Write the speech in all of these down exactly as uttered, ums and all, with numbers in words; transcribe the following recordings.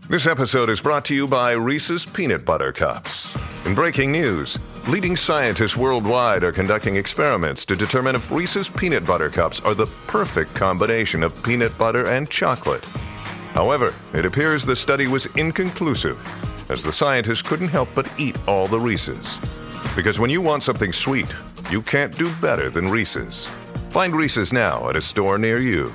This episode is brought to you by Reese's Peanut Butter Cups. In breaking news, leading scientists worldwide are conducting experiments to determine if Reese's Peanut Butter Cups are the perfect combination of peanut butter and chocolate. However, it appears the study was inconclusive, as the scientists couldn't help but eat all the Reese's. Because when you want something sweet, you can't do better than Reese's. Find Reese's now at a store near you.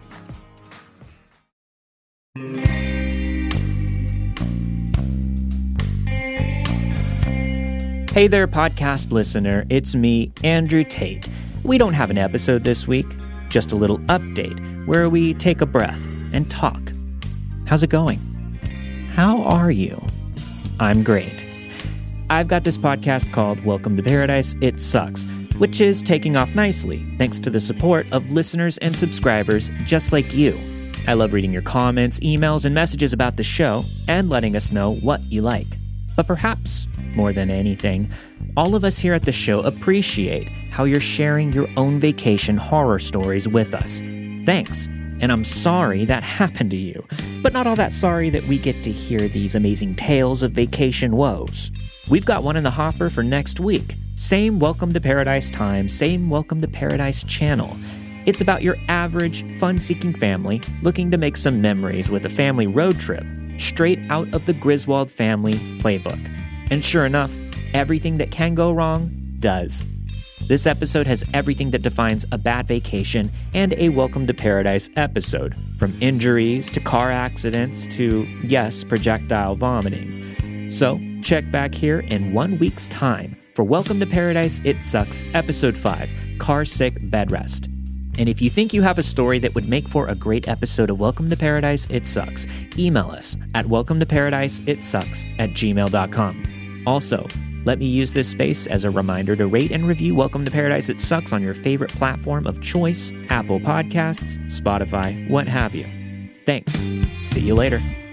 Hey there, podcast listener. It's me, Andrew Tate. We don't have an episode this week, just a little update where we take a breath and talk. How's it going? How are you? I'm great. I've got this podcast called Welcome to Paradise, It Sucks, which is taking off nicely thanks to the support of listeners and subscribers just like you. I love reading your comments, emails, and messages about the show and letting us know what you like. But perhaps, more than anything, all of us here at the show appreciate how you're sharing your own vacation horror stories with us. Thanks, and I'm sorry that happened to you, but not all that sorry that we get to hear these amazing tales of vacation woes. We've got one in the hopper for next week. Same Welcome to Paradise time, same Welcome to Paradise channel. It's about your average, fun-seeking family looking to make some memories with a family road trip, straight out of the Griswold family playbook. And sure enough, everything that can go wrong does. This episode has everything that defines a bad vacation and a Welcome to Paradise episode, from injuries to car accidents to, yes, projectile vomiting. So, check back here in one week's time for Welcome to Paradise, It Sucks, Episode five, Car Sick Bed Rest. And if you think you have a story that would make for a great episode of Welcome to Paradise, It Sucks, email us at welcome to paradise it sucks at gmail dot com. Also, let me use this space as a reminder to rate and review Welcome to Paradise, It Sucks on your favorite platform of choice, Apple Podcasts, Spotify, what have you. Thanks. See you later.